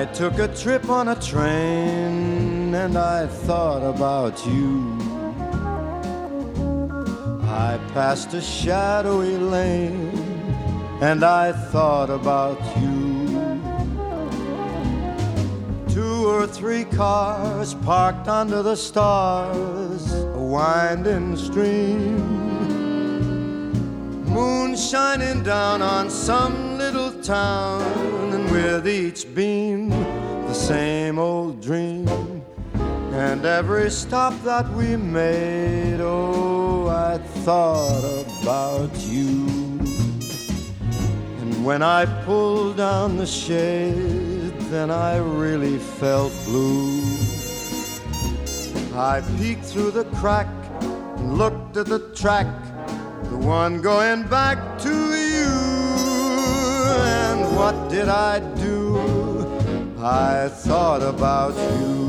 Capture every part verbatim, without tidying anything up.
I took a trip on a train and I thought about you. I passed a shadowy lane and I thought about you. Two or three cars parked under the stars, a winding stream. Moon shining down on some little town, and with each beam the same old dream. And every stop that we made, oh, I thought about you. And when I pulled down the shade, then I really felt blue. I peeked through the crack and looked at the track, the one going back to you. And what did I do? I thought about you.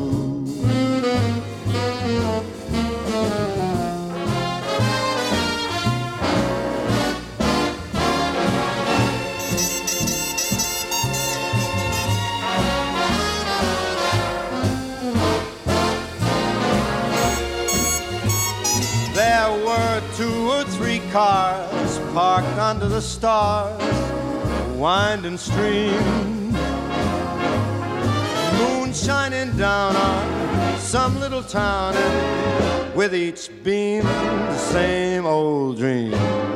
There were two or three cars parked under the stars, a winding stream. Moon shining down on some little town, and with each beam the same old dream.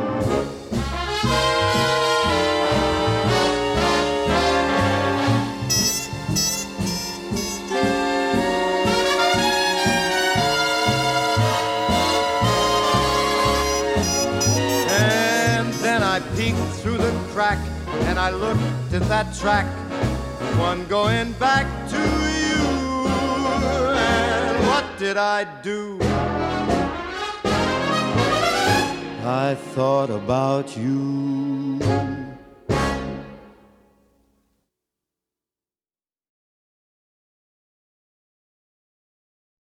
I peeked through the crack and I looked at that track, the one going back to you. And what did I do? I thought about you.